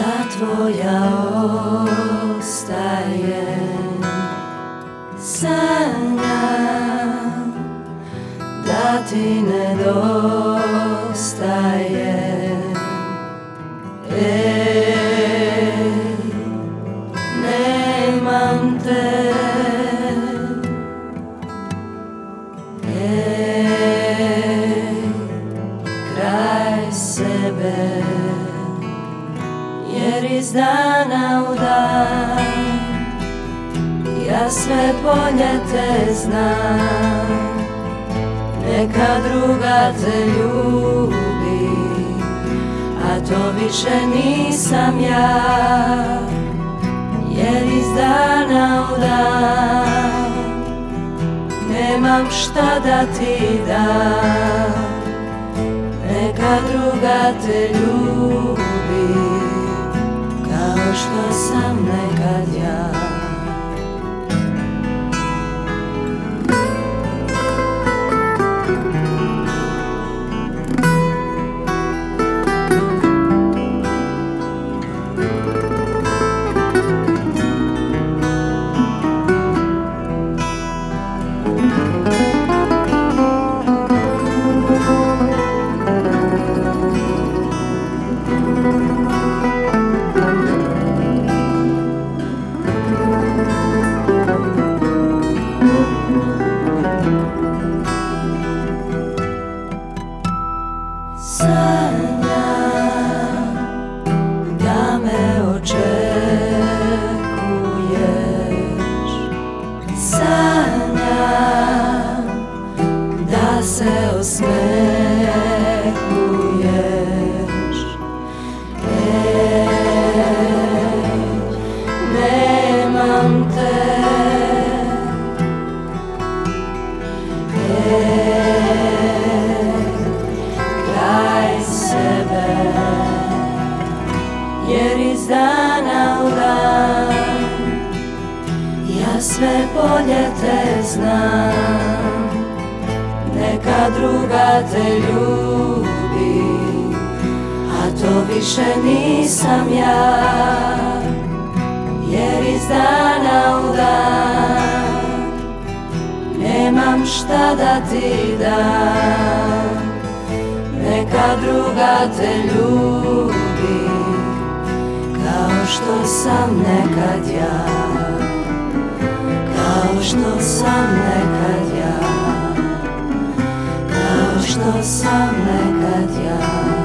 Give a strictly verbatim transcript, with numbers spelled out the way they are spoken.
Za tvoja ostajem, sanjam da ti nedostajem. Ej, nemam te, ej, kraj sebe, jer iz dana u dan ja sve bolje te znam. Neka druga te ljubi, a to više nisam ja, jer iz dana u dan nemam šta da ti dam. Neka druga te ljubi kao što sam nekad ja. Sanjam da me očekuješ, sanjam da se osmehuješ. Ej, nemam te, jer iz dana u dan ja sve bolje te znam. Neka druga te ljubi, a to više nisam ja, jer iz dana u dan nemam šta da ti dam. Neka druga te ljubi kao što sam nekad ja, kao što sam nekad ja, kao što sam nekad ja.